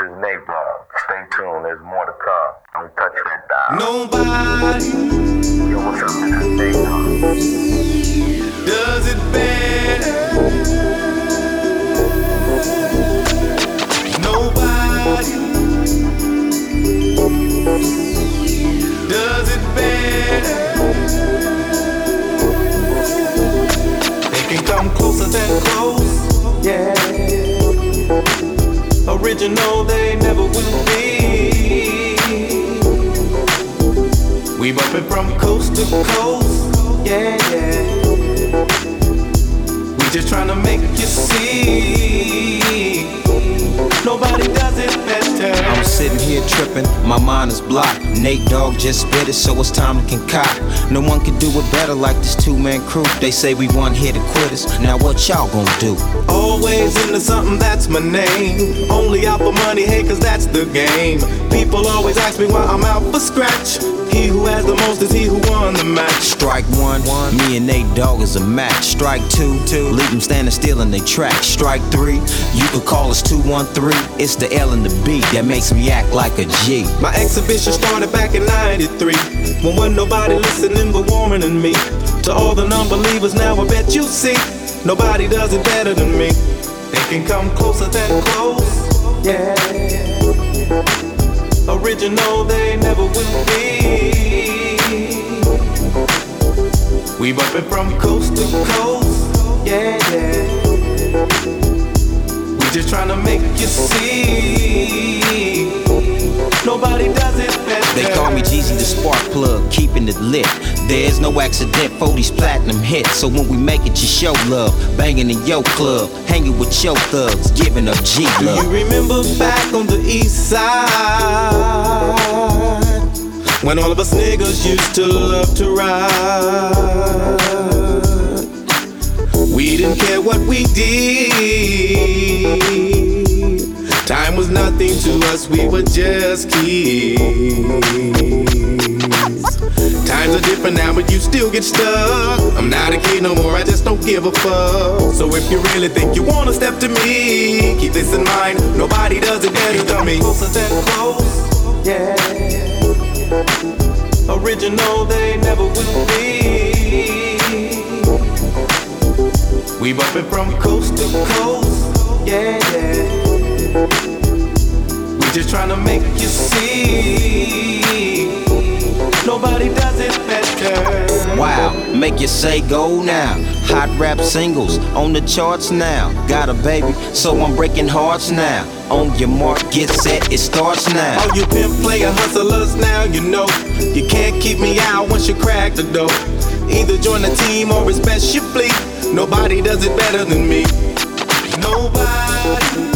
is Nate Dogg. Stay tuned, there's more to come. Don't touch that dial. Nobody. Yo, what's up, this is Nate Dogg. Does it better? Nobody. Does it better? They can come closer than close. Yeah. Original, they never will be. We bumpin' from coast to coast. Yeah, yeah. We just tryna make you see. Nobody does it better. I'm sitting here tripping, my mind is blocked. Nate Dogg just spit it, so it's time to concoct. No one can do it better like this two-man crew. They say we one here to quitters. Now what y'all gonna do? Always into something, that's my name. Only out for money, hey, cause that's the game. People always ask me why I'm out for scratch. He who has the most is he who won the match. Strike one, me and Nate Dogg is a match. Strike two, leave them standing still in they track. Strike three, you could call us 213. It's the L and the B that makes me act like a G. My exhibition started back in '93, when wasn't nobody listening but warmer than me. To all the non-believers now I bet you see, nobody does it better than me. They can come closer than close. Yeah. Original, they never will be. We bumpin' from coast to coast. Yeah, yeah. We just tryna make you see. Nobody does it better. They call me Jeezy the spark plug, keeping it lit. There's no accident for these platinum hits. So when we make it, you show love. Banging in your club, hanging with your thugs, giving up G love. Do you remember back on the east side, when all of us niggas used to love to ride? We didn't care what we did. Time was nothing to us, we were just kids. Times are different now, but you still get stuck. I'm not a kid no more, I just don't give a fuck. So if you really think you wanna step to me, keep this in mind, nobody does it better than me. Closer than close, yeah. Original, they never will be. We bumpin' from coast to coast, yeah, yeah. We just tryna make you see. Nobody does it better. Wow, make you say go now. Hot rap singles on the charts now. Got a baby, so I'm breaking hearts now. On your mark, get set, it starts now. All you pimp player hustlers now, you know you can't keep me out once you crack the door. Either join the team or it's best you flee. Nobody does it better than me. Nobody.